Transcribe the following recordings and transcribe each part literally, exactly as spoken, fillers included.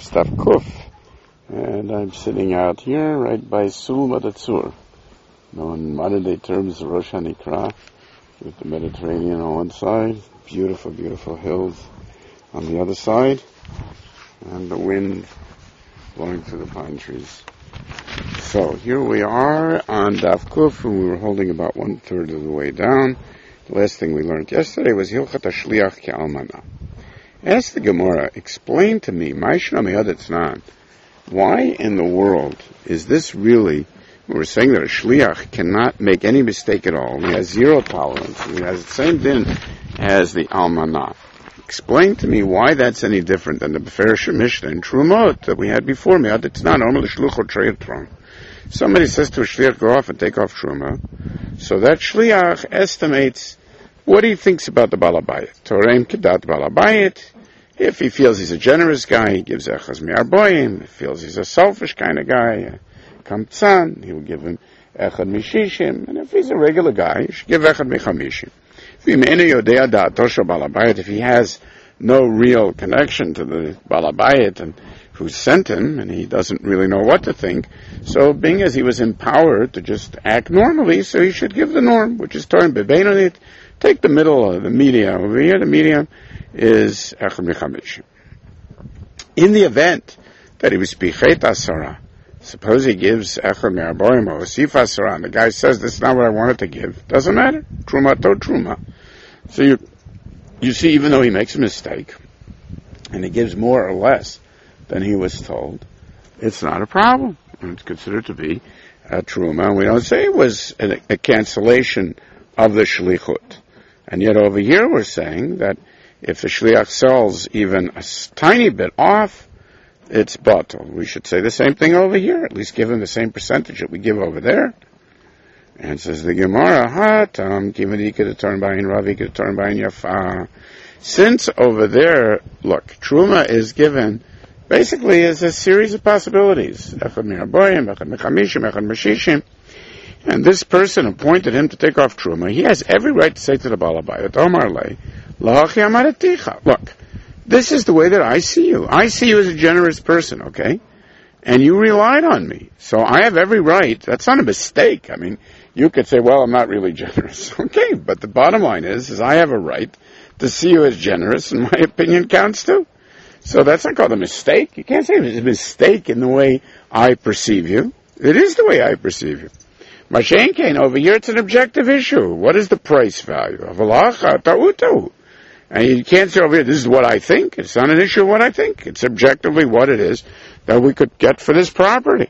Stav Kuf, and I'm sitting out here right by Sul Madatzur, known in modern day terms Rosh HaNikra, with the Mediterranean on one side, beautiful, beautiful hills on the other side, and the wind blowing through the pine trees. So here we are on Daf Kuf, and we were holding about one third of the way down. The last thing we learned yesterday was Hilchat HaShliach Ke'almana. Ask the Gemara, explain to me, why in the world is this really, we're saying that a Shliach cannot make any mistake at all. He has zero tolerance. He has the same din as the Almanah. Explain to me why that's any different than the Beferish Mishnah and Trumot that we had before me. Somebody says to a Shliach, go off and take off Truma. So that Shliach estimates what he thinks about the Balabayit. Torem Kedat Balabayit. If he feels he's a generous guy, he gives Echaz Mi'arboim. If he feels he's a selfish kind of guy, Kamtzan, he will give him Echad Mishishim. And if he's a regular guy, he should give Echad Michamishim. If he has no real connection to the Balabayit and who sent him, and he doesn't really know what to think, so being as he was empowered to just act normally, so he should give the norm, which is Torah Bebenonit. Take the middle of the medium. Over here, the medium is Echad Michamishim. In the event that he was Pichet Asara, suppose he gives Echad Mi'arboim or Osif Asara, and the guy says, this is not what I wanted to give. Doesn't matter. Truma to Truma. So you, you see, even though he makes a mistake, and he gives more or less than he was told, it's not a problem. And it's considered to be a Truma. And we don't say it was a, a cancellation of the Shlichut. And yet over here we're saying that if the Shliach sells even a tiny bit off, it's batal. We should say the same thing over here, at least give him the same percentage that we give over there. And says the Gemara, ha, tam, kivadi could turn by in Ravi could turn by in Yafa. Since over there, look, Truma is given basically as a series of possibilities. Echad Mi'arboim, Echad Michamishim, Echad Mishishim. And this person appointed him to take off Truma. He has every right to say to the Balabayit, Omar lei, lahachi amaraticha. Look, this is the way that I see you. I see you as a generous person, okay? And you relied on me. So I have every right. That's not a mistake. I mean, you could say, well, I'm not really generous. Okay, but the bottom line is, is I have a right to see you as generous, and my opinion counts too. So that's not called a mistake. You can't say it's a mistake in the way I perceive you. It is the way I perceive you. Mashen Kain, over here it's an objective issue. What is the price value of alacha ta'utu? And you can't say over here, this is what I think. It's not an issue of what I think. It's objectively what it is that we could get for this property.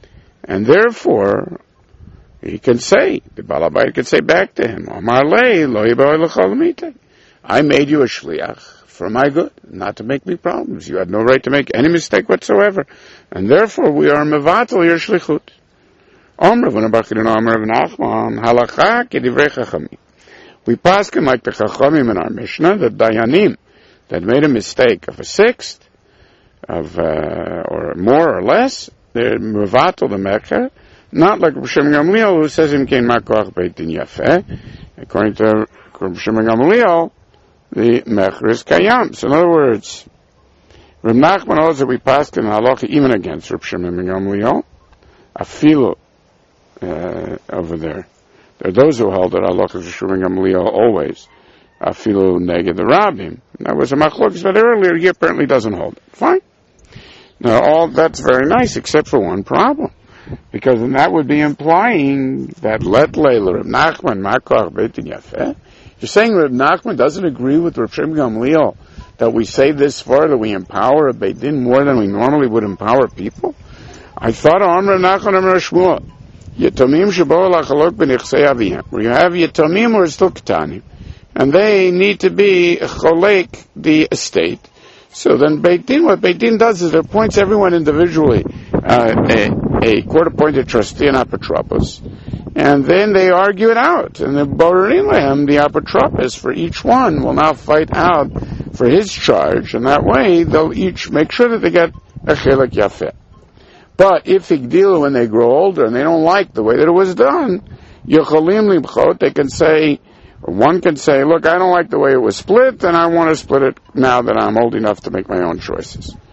And therefore, he can say, the Balabayit can say back to him, Amar lei, lo yiboi l'chol mitei. I made you a shliach for my good, not to make me problems. You had no right to make any mistake whatsoever. And therefore, we are mevatel your shlichut. Omer v'nabachid and Omer v'nachman, halacha k'divrei chachamim. We paskin like the chachamim in our Mishnah, the dayanim that made a mistake of a sixth, of uh, or more or less, they're mevatel the mecher, not like Reb Shimon Gamliel who says im kein makoach beit din yafeh. According to Reb Shimon Gamliel, the mecher is kayam. So in other words, Reb Nachman holds that we paskin halacha even against Reb Shimon Gamliel, afilu. Uh, over there. There are those who hold that Allah is Shimon Gamliel always. Afilu neged the Rabbim. That was a machlokes that earlier he apparently doesn't hold it. Fine. Now all that's very nice except for one problem. Because then that would be implying that let Leila Reb Nachman Makoach Beitin Yafeh. You're saying Reb Nachman doesn't agree with Reb Shimon Gamliel that we say this far that we empower a Beit Din more than we normally would empower people? I thought Amr Nachman Amr Shmuel. Yatomim shabo lachalok b'nichsei aviyam, where you have yatomim or still ketanim, and they need to be cholek the estate. So then Beit Din, what Beit Din does is it appoints everyone individually uh, a, a court-appointed trustee and apotropos, and then they argue it out. And the borein lehem, the apotropos for each one, will now fight out for his charge, and that way they'll each make sure that they get a chelek yafeh. But if Igdilu, when they grow older and they don't like the way that it was done, Yochalim Libchot, they can say, or one can say, look, I don't like the way it was split, and I want to split it now that I'm old enough to make my own choices.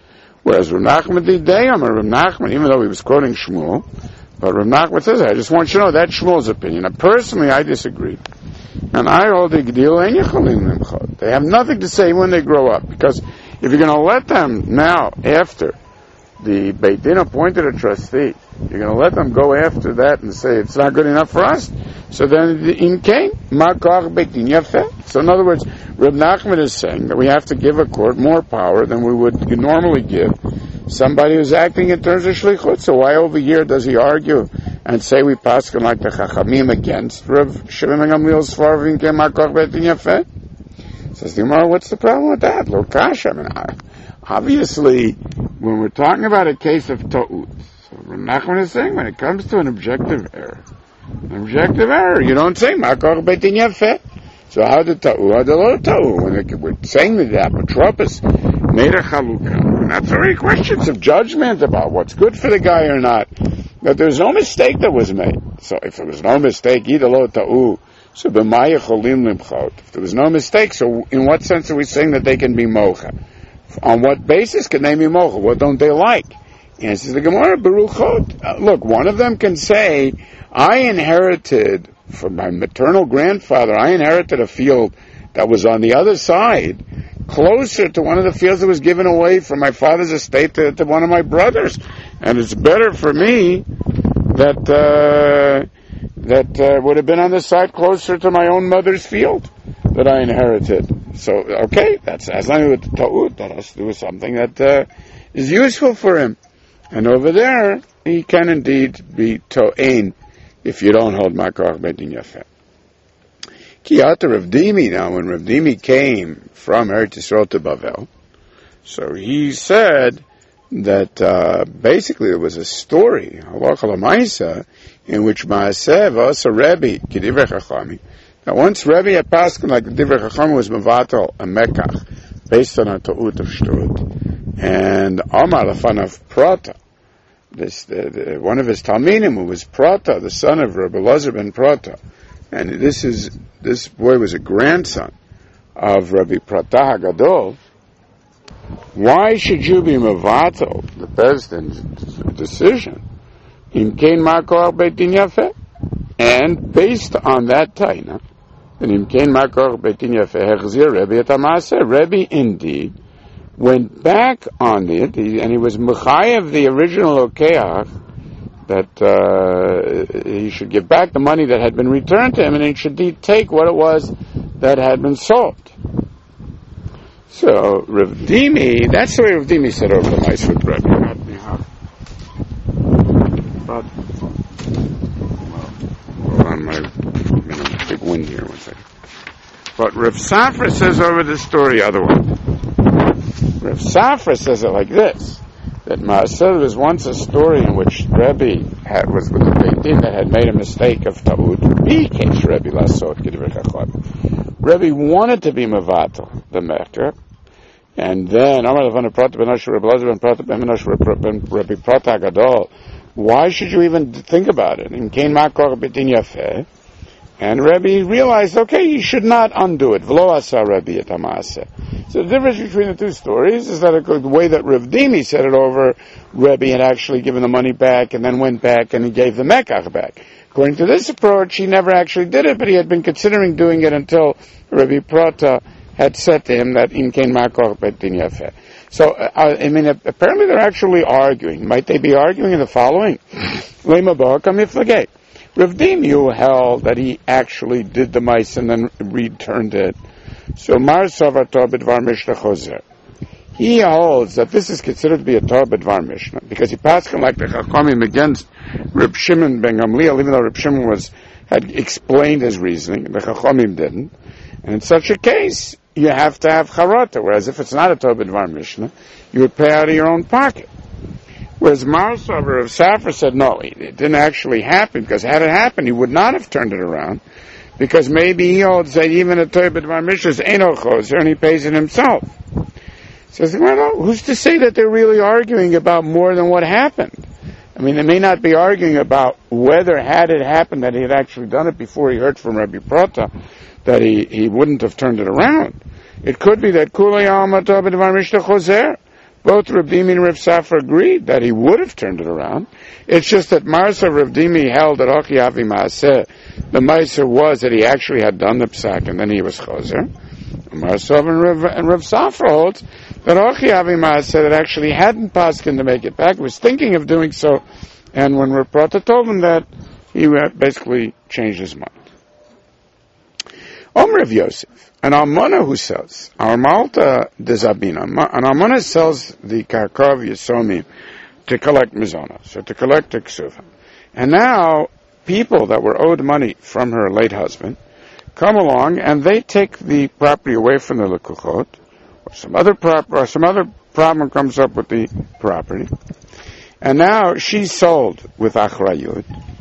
Whereas Rav Nachman did Dayam, or Rav Nachman, even though he was quoting Shmuel, but Rav Nachman says, I just want you to know that's Shmuel's opinion. Now, personally, I disagree. And I hold the Gdil and Yechalim Limchot. They have nothing to say when they grow up, because if you're going to let them now, after the Beit Din appointed a trustee, you're going to let them go after that and say it's not good enough for us. So then, in came Makar Beit Din Yafeh. So in other words, Reb Nachman is saying that we have to give a court more power than we would normally give somebody who's acting in terms of shlichut. So why over here does he argue and say we paskin like the Chachamim against Reb Shimon ben Gamliel's Svar in came Makar Beit Din Yafeh? Says the Gemara, what's the problem with that? Lo kasha. I mean, obviously, when we're talking about a case of ta'ut, so Reb Nachman is saying when it comes to an objective error, an objective error, you don't say Makar Beit Din Yafeh. So how did ta'u? How did lo ta'u? When we're saying that the apotropos made a chalukah, and that's already questions of judgment about what's good for the guy or not. That there's no mistake that was made. So if there was no mistake, either lo ta'u, so b'maya cholim limchot. If there was no mistake, so in what sense are we saying that they can be mocha? On what basis can they be mocha? What don't they like? Answers the Gemara, beruchot. Uh, look, one of them can say, I inherited from my maternal grandfather, I inherited a field that was on the other side, closer to one of the fields that was given away from my father's estate to, to one of my brothers. And it's better for me that, uh, that uh, would have been on the side closer to my own mother's field that I inherited. So, okay, that's has nothing to do with ta'ut, that has to do with something that uh, is useful for him. And over there, he can indeed be to'ein, if you don't hold Makar Beit Din Yafeh. Ki ata Rav Dimi, now when Rav Dimi came from Eretz Yisrael to Bavel, so he said that uh, basically there was a story, halacha l'maisa, in which Maaseh v'asa Rebbe, ki divrei chachami, that once Rebbe had passed like the divrei chachami was mevatel a mekach, based on a ta'ut of shtrut, and Amar lefanav prata, This, the, the, one of his Talmidim, who was Prata, the son of Rabbi Elazar ben Prata, and this is this boy was a grandson of Rabbi Prata Hagadol. Why should you be mevatel the Bezdin's decision in Kein Makar Beit Din Yafeh? And based on that taina, in Kein Makar Beit Din Yafeh, Hechzir Rebbe et HaMaaseh, Rebbe indeed went back on it, and he was mechayev the original okeach, that uh, he should give back the money that had been returned to him, and he should take what it was that had been sold. So, Rav Dimi, that's the way Rav Dimi said over the mice with Rebbe. But, well, on my, I'm in a big wind here, one second. But Rav Safra says over the story otherwise. Rav Safra says it like this, that Maaseh was once a story in which Rebbe had, was with the Beit Din that had made a mistake of ta'ud. Bikesh Rebbe lasot k'divrei chacham. Rebbe wanted to be mevatel the mekach, and then Amar lefanav prata ben Asher Rebbe Elazar ben Prata ben Asher ben Rebbe Prata Hagadol. Why should you even think about it? In Kein Makar Beit Din Yafeh, and Rebbe realized, okay, he should not undo it. V'lo asa Rebbe et HaMaaseh. So the difference between the two stories is that the way that Rav Dimi said it over, Rebbe had actually given the money back and then went back and he gave the mekach back. According to this approach, he never actually did it, but he had been considering doing it until Rebbe Prata had said to him that in Kein Makar Beit Din Yafeh. So, uh, I mean, apparently they're actually arguing. Might they be arguing in the following? Lema ba'akam iflagei. Rav Dimi held that he actually did the mice and then returned it. So Mar Savar B'dvar Mishnah Choser. He holds that this is considered to be a Torah B'dvar Mishnah because he passed him like the Chachamim against Reb Shimon ben Gamliel, even though Reb Shimon was had explained his reasoning, the Chachamim didn't. And in such a case, you have to have Charata. Whereas if it's not a Torah B'dvar Mishnah, you would pay out of your own pocket. Whereas Mar Savar of Safra said no, it didn't actually happen because had it happened, he would not have turned it around. Because maybe he holds that even a Torah B'dvar Mishnah is Eino Choser and he pays it himself. So, well, who's to say that they're really arguing about more than what happened? I mean, they may not be arguing about whether, had it happened that he had actually done it before he heard from Rabbi Prata, that he, he wouldn't have turned it around. It could be that Kulei Alma Torah B'dvar Mishnah Choser, both Rav Dimi and Rav Safra agreed that he would have turned it around. It's just that Marsa Rav Dimi held that Ochi Avi Maaseh, the Meiser was that he actually had done the psak and then he was choser. Marsa and Rav, and Rav Safra holds that Ochi Avi Maaseh that actually hadn't paskin to make it back, was thinking of doing so, and when Rav Prata told him that, he basically changed his mind. Omer of Yosef, an almana who sells, our Malta de Zabina, an almana sells the karkov Yisomim to collect mizona, so to collect the ksuva. And now, people that were owed money from her late husband come along and they take the property away from the lekuchot, or some other prop, or some other problem comes up with the property, and now she's sold with achrayut.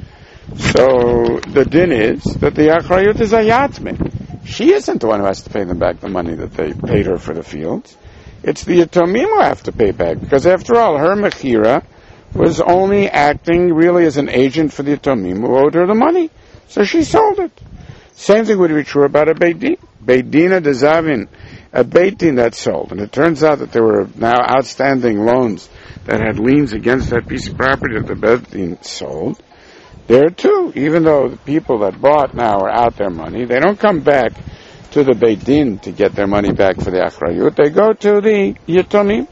So the din is that the achrayut is a yatme. She isn't the one who has to pay them back the money that they paid her for the fields. It's the yatomim who have to pay back, because after all, her mechira was only acting really as an agent for the yatomim who owed her the money. So she sold it. Same thing would be true about a Beit Din. Beit Dina de Zavin, a Beit Din that sold. And it turns out that there were now outstanding loans that had liens against that piece of property that the Beit Din sold. There too, even though the people that bought now are out their money, they don't come back to the Beit Din to get their money back for the achrayut. They go to the yatomim.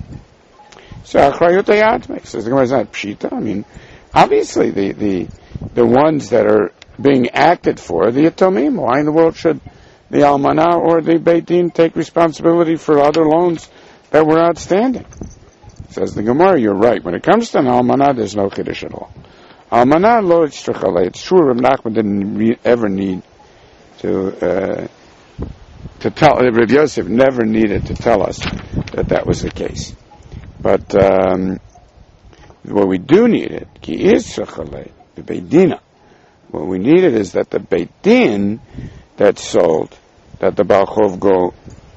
So achrayut ayatmek. Says the Gemara, is not pshita. I mean, obviously the, the the ones that are being acted for are the yatomim. Why in the world should the almanah or the Beit Din take responsibility for other loans that were outstanding? Says the Gemara, you're right. When it comes to an almanah, there's no kiddush at all. Almanah lo yitztrachalei. It's true, Rav Nachman didn't re- ever need to uh, to tell. Rav Yosef never needed to tell us that that was the case. But um, what we do need it, ki yitztrachalei, the Beit Dina. What we needed is that the Beit Din that sold, that the Baal Chov go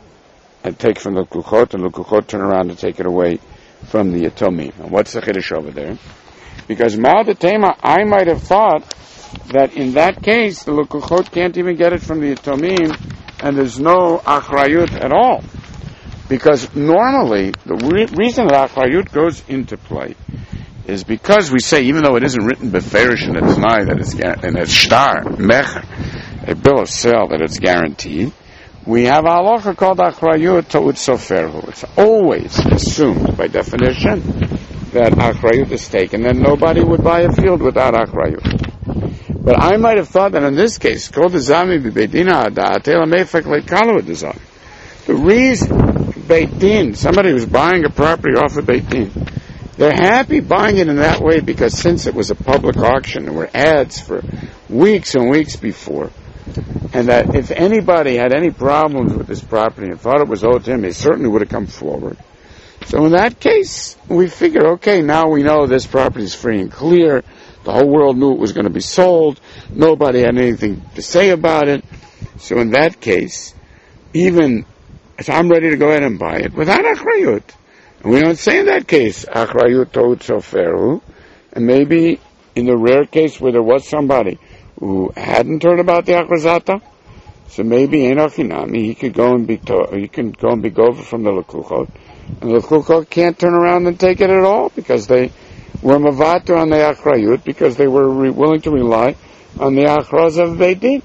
and take from the Lukuchot, and the Lukuchot turn around and take it away from the Yatomim. And what's the Chiddush over there? Because Ma'ad Tema, I might have thought that in that case, the Lukuchot can't even get it from the Yatomim, and there's no Achrayut at all. Because normally, the re- reason that Achrayut goes into play is because we say, even though it isn't written Beferish and it's nigh, that it's, and it's Shtar, Mecher, a bill of sale that it's guaranteed, we have a halacha called Achrayut Ta'ut Soferhu. It's always assumed, by definition, that Achrayut is taken, then nobody would buy a field without Achrayut. But I might have thought that in this case, called the Zami B'Beidina Ada'atela Meifek Leikalu Adazami. The reason Beit Din, somebody who's buying a property off of Beit Din, they're happy buying it in that way because since it was a public auction, there were ads for weeks and weeks before, and that if anybody had any problems with this property and thought it was owed to him, they certainly would have come forward. So in that case, we figure, okay, now we know this property is free and clear. The whole world knew it was going to be sold. Nobody had anything to say about it. So in that case, even if I'm ready to go ahead and buy it without Achrayut, and we don't say in that case, Achrayut Ta'ut Soferhu, and maybe in the rare case where there was somebody who hadn't heard about the Achrazata, so maybe Enochinami, he could go and be to, he can go and be gova from the Lekuchot, and the Lekuchot can't turn around and take it at all because they were mavato on the Achrayut, because they were re- willing to rely on the Achraz of Beit Din.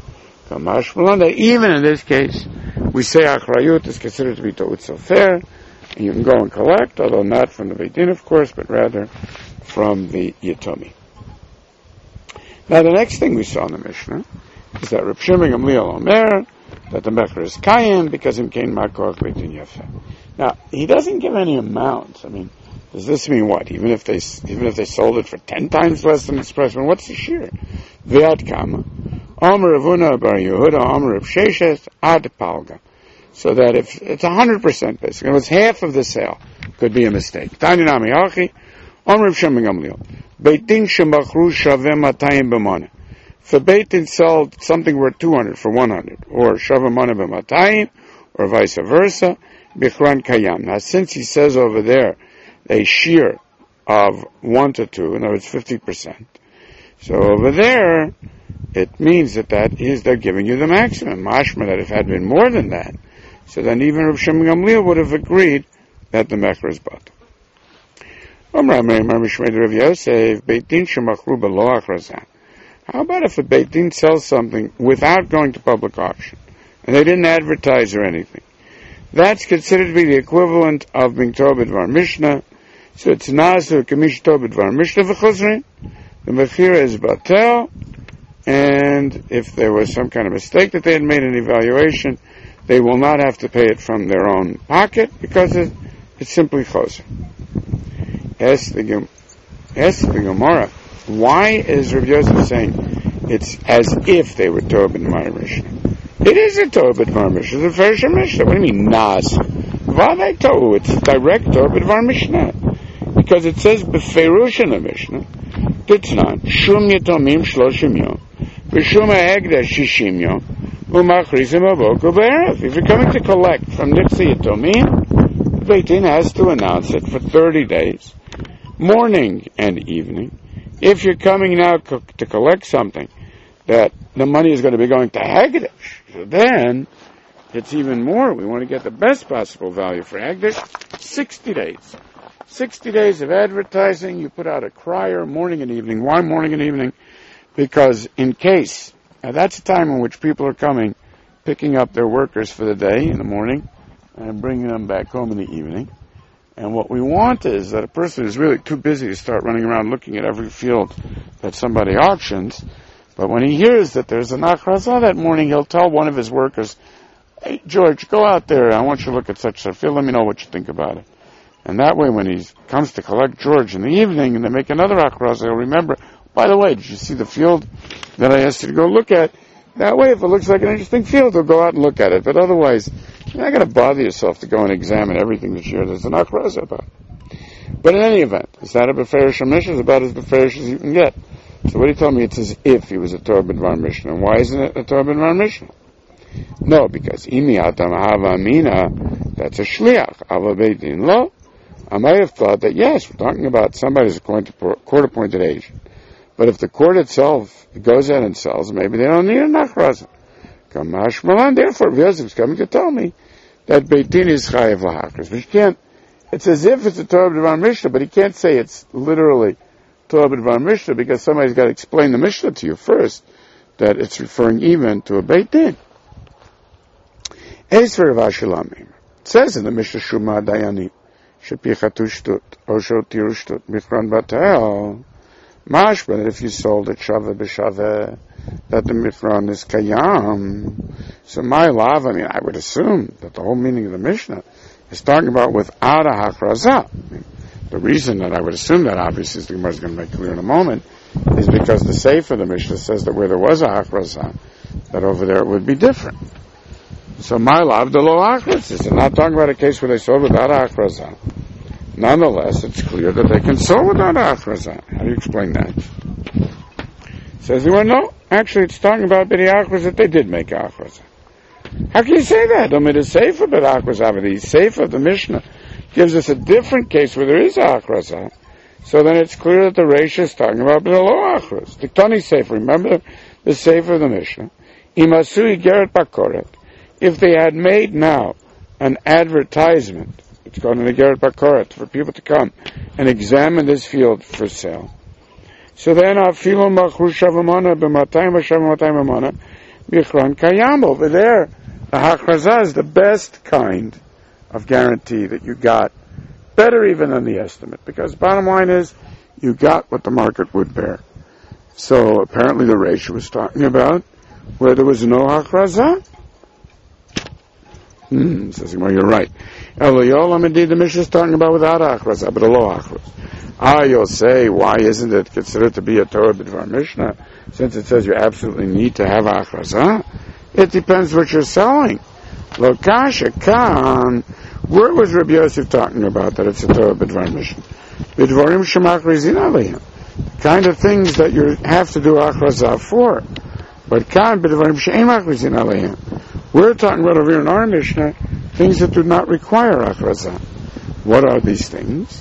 Even in this case, we say Achrayut is considered to be Ta'ut Sofer, and you can go and collect, although not from the Beit Din, of course, but rather from the Yatomi. Now, the next thing we saw in the Mishnah is that Reb Shimon Gamliel Omer, that the Mecher is Kayim, because him came Makor Beit Din Yafeh. Now, he doesn't give any amount. I mean, does this mean what? Even if they even if they sold it for ten times less than its price, well, what's the shear? V'ad kama. Omer Avuna Bar Yehuda, Omer Reb Sheshes, Ad Palga. So that if it's one hundred percent basically, if it's half of the sale, could be a mistake. Tani Nami Hachi, Omer Reb Shimon Gamliel. Beit Din shemachru shaveh matayim b'moneh. If Beit Din sold something worth two hundred for one hundred, or shaveh moneh b'matayim, or vice versa, bichran kayam. Now, since he says over there a shear of one to two, in other words, fifty percent. So over there, it means that that is they're giving you the maximum. Mashma that if it had been more than that, so then even Reb Shimon Gamliel would have agreed that the Mecher is bought. Omra Meir Mishmei Rav Yosef, Beit Din shemachru b'lo achrazah. How about if a Beit Din sells something without going to public auction, and they didn't advertise or anything? That's considered to be the equivalent of being Torah b'dvar Mishnah. So it's Nasu Kamish Torah b'dvar Mishnah v'chozrin. The mechira is batel, and if there was some kind of mistake that they had made an evaluation, they will not have to pay it from their own pocket because it, it's simply choser. Ask the Gemara, why is Rav Yosef saying it's as if they were Torah b'dvar Mishnah? It is a Torah b'dvar Mishnah. It's a Feresh Mishnah. What do you mean, Nas? V'adai Tohu. It's direct Torah b'dvar Mishnah. Because it says, B'ferush in the Mishnah, Titznan, Shum Yetomim Shloshim Yom, V'shum Ha'egdash Shishim Yom, V'machrizim Aboku B'erev. If you're coming to collect from Nitzi Yetomim, the Beit Din has to announce it for thirty days, morning and evening. If you're coming now co- to collect something, that the money is going to be going to Hagdash, so then it's even more. We want to get the best possible value for Hagdash, sixty days. sixty days of advertising, you put out a crier morning and evening. Why morning and evening? Because in case, now that's a time in which people are coming, picking up their workers for the day in the morning, and bringing them back home in the evening. And what we want is that a person is really too busy to start running around looking at every field that somebody auctions. But when he hears that there's an achrazah that morning, he'll tell one of his workers, "Hey, George, go out there. I want you to look at such a field. Let me know what you think about it." And that way, when he comes to collect George in the evening and they make another achrazah, he'll remember, by the way, did you see the field that I asked you to go look at? That way, if it looks like an interesting field, he'll go out and look at it. But otherwise, you're not going to bother yourself to go and examine everything that you're, there's an achrazah about. But in any event, it's not a Beferish Mishnah, it's about as Beferish as you can get. So what he told me, it's as if he was a Torah b'dvar Mishnah. And why isn't it a Torah b'dvar Mishnah? No, because Imi Atam Hava Amina, that's a Shliach, Ava Beit Din Lo. I might have thought that, yes, we're talking about somebody who's a court-appointed agent. But if the court itself goes out and sells, maybe they don't need an achrazah. Kamash Malan, therefore, Yosef is coming to tell me that Beit Din is chayav lahakras. But you can't, it's as if it's a Torah b'dvar Mishnah, but he can't say it's literally Torah b'dvar Mishnah because somebody's got to explain the Mishnah to you first, that it's referring even to a Beit Din. It says in the Mishnah Shuma Dayanim, Shepichatu shtut, Osho tiru shtut, Michron batel, Mash, but if you sold it Shaveh b'Shaveh, that the Michron is Kayam. So my love, I mean, I would assume that the whole meaning of the Mishnah is talking about without a Hakrazah. I mean, the reason that I would assume that, obviously, as the Gemara is going to make clear in a moment, is because the Sefer of the Mishnah says that where there was a Hakrazah, that over there it would be different. So my love, the lo achrazah. I'm not talking about a case where they sold without achrazah. Nonetheless, it's clear that they can sell without achrazah. How do you explain that? Says he, well, no, actually it's talking about b'di achrazah that they did make achrazah. How can you say that? I mean, the sefer b'di achrazah, but the sefer of the Mishnah gives us a different case where there is achrazah. So then it's clear that the Reisha is talking about b'di lo achraz. The Tani sefer, remember the sefer of the Mishnah? Imasui geret bakoret. If they had made now an advertisement, it's called an Igeret Bakoret, for people to come and examine this field for sale. So then, afilu machru shavamana b'matayim v'shavamotayim amana bichron kayam. Over there, the hakrazah is the best kind of guarantee that you got, better even than the estimate, because bottom line is, you got what the market would bear. So apparently the Reisha was talking about where there was no hakrazah. Hmm, says, well, you're right. Eloyolam, indeed, the Mishnah is talking about without achrazah, but a low achraz. Ah, you'll say, why isn't it considered to be a Torah b'dvar Mishnah, since it says you absolutely need to have achrazah? It depends what you're selling. Lokasha kan, where was Rabbi Yosef talking about that it's a Torah b'dvar Mishnah? B'dvarim shemachrizin alehim. Kind of things that you have to do achrazah for. But kan b'dvarim she'en machrizin alehim. We're talking about over here in our Mishnah, things that do not require achrazah. What are these things?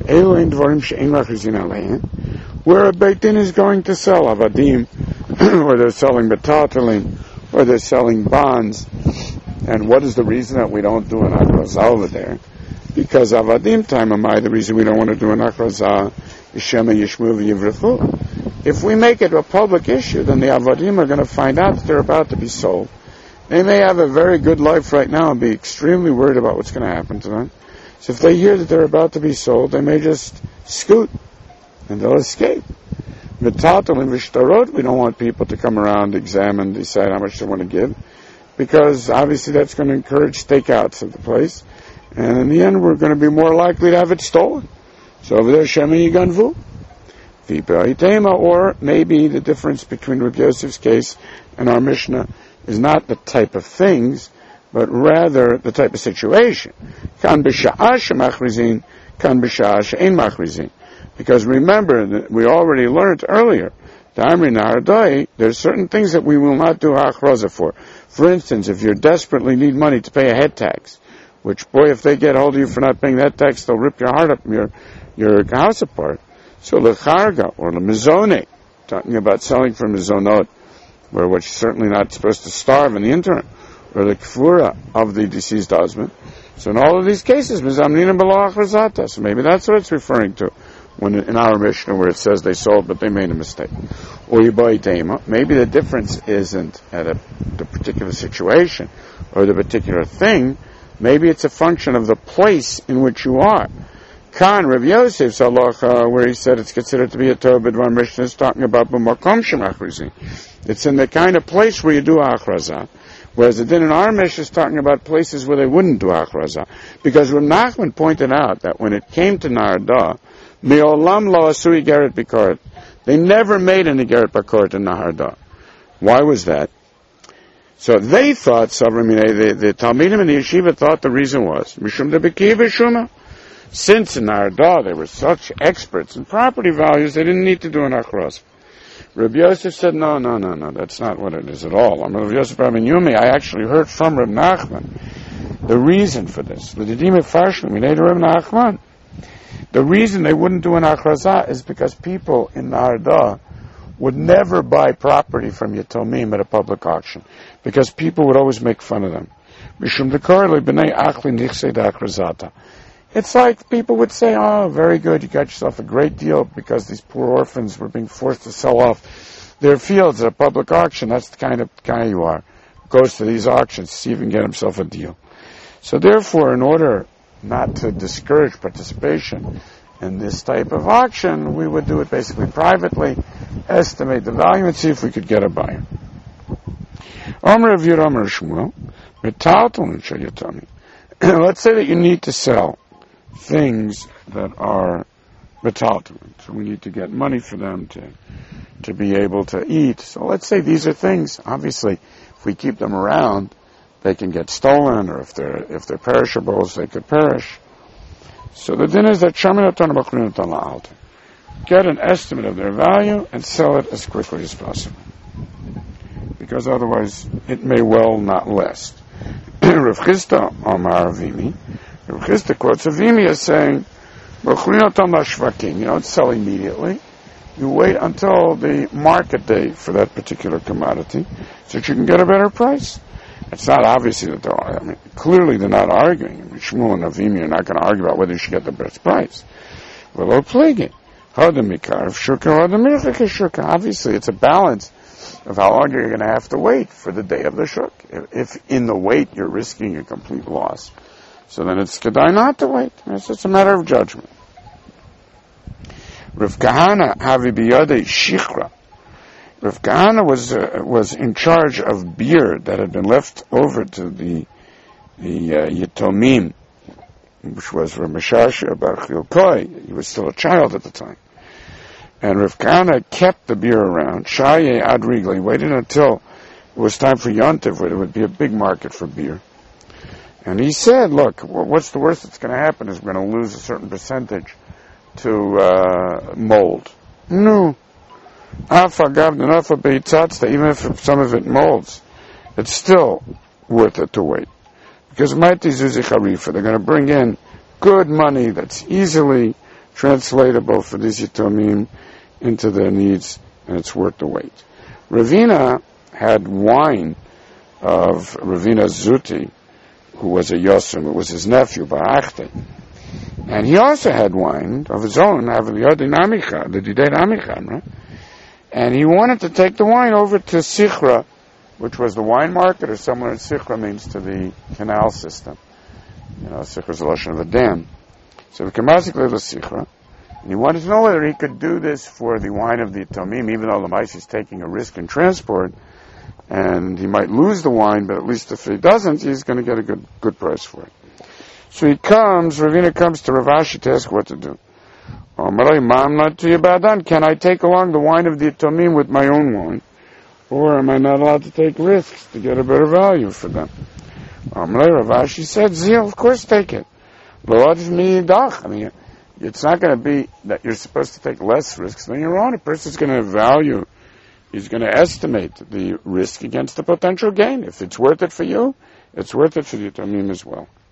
Where a Beit Din is going to sell avadim, or they're selling metaltalin, or they're selling bonds. And what is the reason that we don't do an achrazah over there? Because avadim time amai, the reason we don't want to do an achrazah is shema yishmu v'yivrechu. If we make it a public issue, then the avadim are going to find out that they're about to be sold. They may have a very good life right now and be extremely worried about what's going to happen to them. So if they hear that they're about to be sold, they may just scoot and they'll escape. Mitatal and vishtarot, we don't want people to come around, examine, decide how much they want to give, because obviously that's going to encourage stakeouts of the place, and in the end we're going to be more likely to have it stolen. So over there, Shemi Yiganvu. Or maybe the difference between Rabbi Yosef's case and our Mishnah is not the type of things, but rather the type of situation. Kan b'sha'ah shemachrizin, kan b'sha'ah she'ein machrizin. Because remember, that we already learned earlier, there's certain things that we will not do hachraza for. For instance, if you desperately need money to pay a head tax, which, boy, if they get hold of you for not paying that tax, they'll rip your heart up, your your house apart. So lecharga or lemizone, talking about selling for mizonot, where which is certainly not supposed to starve in the interim, or the kfura of the deceased husband. So in all of these cases, mizamnina below achrazata. So maybe that's what it's referring to when in our Mishnah where it says they sold but they made a mistake. Or maybe the difference isn't at a, the particular situation or the particular thing. Maybe it's a function of the place in which you are. Khan Rav Yosef's halacha, where he said it's considered to be a Torah b'dvar Mishnah, is talking about b'makom shemachrizin. It's in the kind of place where you do achrazah. Whereas the din in our Mishnah is talking about places where they wouldn't do achrazah. Because Rav Nachman pointed out that when it came to Narada, me'olam lo asui geret bikaret. They never made any geret bikaret in Narada. Why was that? So they thought, the, the Talmidim and the Yeshiva thought the reason was, Mishum de Beki v'shuma. Since in Narada they were such experts in property values, they didn't need to do an achraz. Rabbi Yosef said, no, no, no, no, that's not what it is at all. I'm Rabbi Yosef Rabbi Yumi. I actually heard from Rabbi Nachman the reason for this. The The reason they wouldn't do an achrazah is because people in Narada would never buy property from Yatomim at a public auction, because people would always make fun of them. It's like people would say, oh, very good, you got yourself a great deal, because these poor orphans were being forced to sell off their fields at a public auction. That's the kind of guy you are. Goes to these auctions to see if he can get himself a deal. So therefore, in order not to discourage participation in this type of auction, we would do it basically privately, estimate the value, and see if we could get a buyer. Let's say that you need to sell things that are metaltalin, so we need to get money for them to to be able to eat. So let's say these are things, obviously, if we keep them around, they can get stolen, or if they're if they're perishables, they could perish. So the din is that get an estimate of their value and sell it as quickly as possible, because otherwise it may well not last. Rav Chisda Amar Avimi, Rav Chisda quotes Avimi as saying, you don't sell immediately. You wait until the market day for that particular commodity so that you can get a better price. It's not obviously that they're, I mean, clearly they're not arguing. I mean, Shmuel and Avimi are not going to argue about whether you should get the best price. Well, plague obviously it's a balance of how long you're going to have to wait for the day of the shuk. If, if in the wait you're risking a complete loss, so then it's kedai not to wait. It's just a matter of judgment. Rav Kahana havi biyadei shichra. Rav Kahana was uh, was in charge of beer that had been left over to the the uh, Yatomim, which was Rav Meshasha Bar Chilkoi. He was still a child at the time. And Rav Kahana kept the beer around. Shaye Adrigli waited until it was time for Yontiv, where there would be a big market for beer. And he said, look, what's the worst that's going to happen is we're going to lose a certain percentage to uh, mold. No. Even if some of it molds, it's still worth it to wait. Because Maiti Zuzi Harifa, they're going to bring in good money that's easily translatable for these Yitomim into their needs, and it's worth the wait. Ravina had wine of Ravina Zuti, who was a Yosem, it was his nephew, Barachte. And he also had wine of his own, the Didei Amicha, and he wanted to take the wine over to Sichra, which was the wine market, or somewhere in Sichra means to the canal system. You know, Sichra is the lashon of a dam. So the Kamazik was Sichra, and he wanted to know whether he could do this for the wine of the Tomim, even though the mice is taking a risk in transport, and he might lose the wine, but at least if he doesn't, he's going to get a good good price for it. So he comes, Ravina comes to Rav Ashi to ask what to do. Can I take along the wine of the Tomim with my own wine? Or am I not allowed to take risks to get a better value for them? Rav Ashi said, Zil, of course take it. I mean, it's not going to be that you're supposed to take less risks than your own. A person's going to value, he's going to estimate the risk against the potential gain. If it's worth it for you, it's worth it for the Tomim as well.